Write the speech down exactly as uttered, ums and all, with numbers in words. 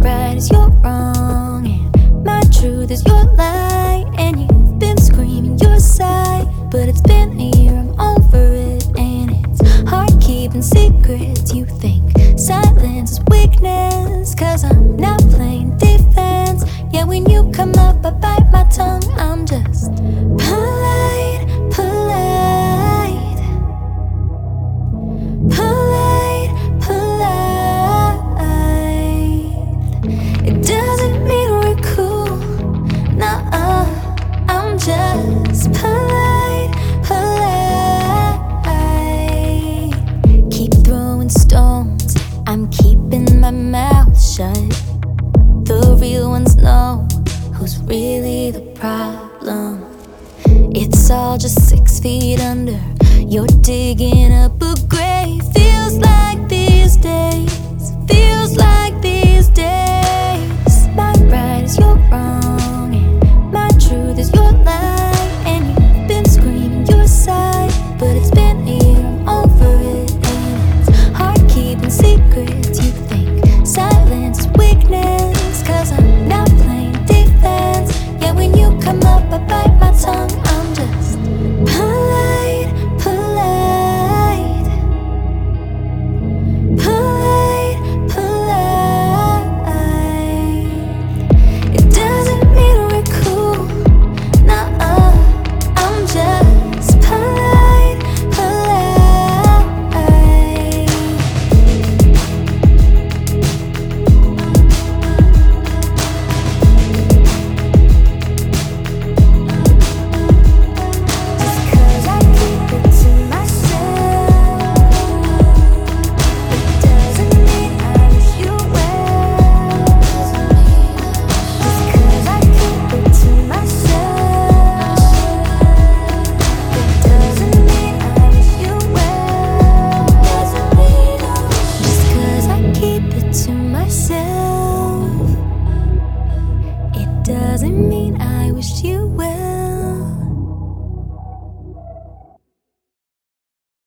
right is your wrong, and my truth is your lie. And you've been screaming your side, but it's been a year, I'm over it. And it's hard keeping secrets. You think silence is weakness, cause I'm not playing defense. Yeah, when you come up I bite my tongue. I'm just polite, polite, polite, polite. It doesn't mean we're cool, nah-uh. I'm just polite, polite. Keep throwing stones, I'm keeping my mouth shut. The real ones know who's really the problem. It's all just six feet under. You're digging up a